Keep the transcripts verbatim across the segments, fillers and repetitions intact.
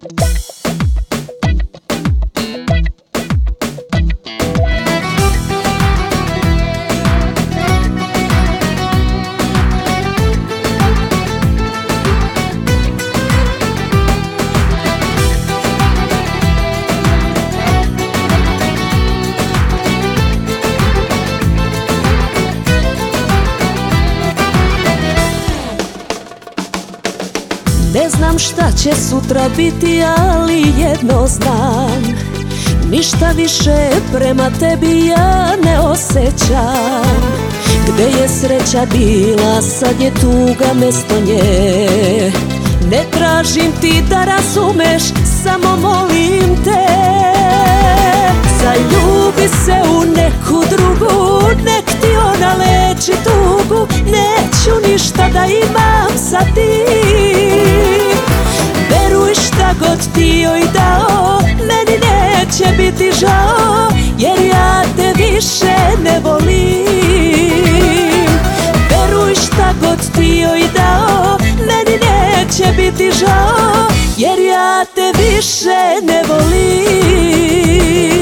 Ne znam šta će sutra biti, ali jedno znam, ništa više prema tebi ja ne osjećam. Gde je sreća bila, sad je tuga mesto nje. Ne tražim ti da razumeš, samo molim te, zaljubi se u neku drugu, nek ti ona leči tugu. Neću ništa da imam sa tim, veruj šta god ti joj dao, meni neće biti žao, jer ja te više ne volim. Veruj šta god ti joj dao, meni neće biti žao, jer ja te više ne volim.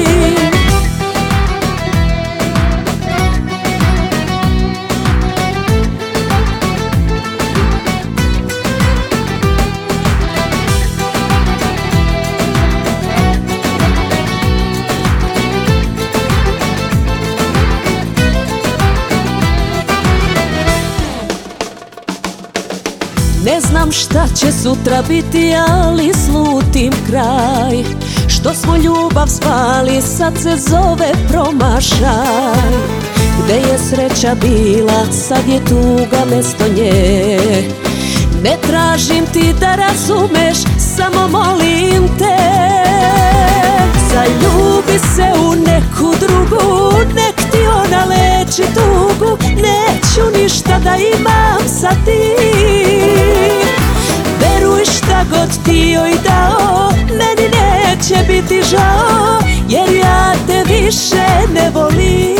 Ne znam šta će sutra biti, ali slutim kraj. Što smo ljubav zvali, sad se zove promašaj. Gde je sreća bila, sad je tuga mesto nje. Ne tražim ti da razumeš, samo molim te, zaljubi se u neku drugu, nek ti ona leči tugu. Neću ništa da imam sa tim, veruj šta god ti joj dao, meni neće biti žao, jer ja te više ne volim.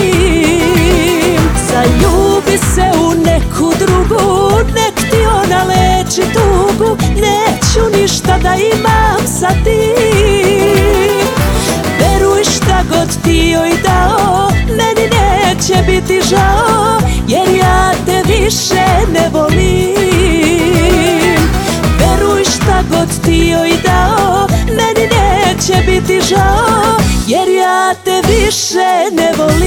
Zaljubi se u neku drugu, nek ti ona leči tugu. Neću ništa da imam sa tim, veruj šta god ti joj dao, meni neće biti žao, jer ja te više ne volim. Veruj šta god ti joj dao, meni neće biti žao, jer ja te više ne volim.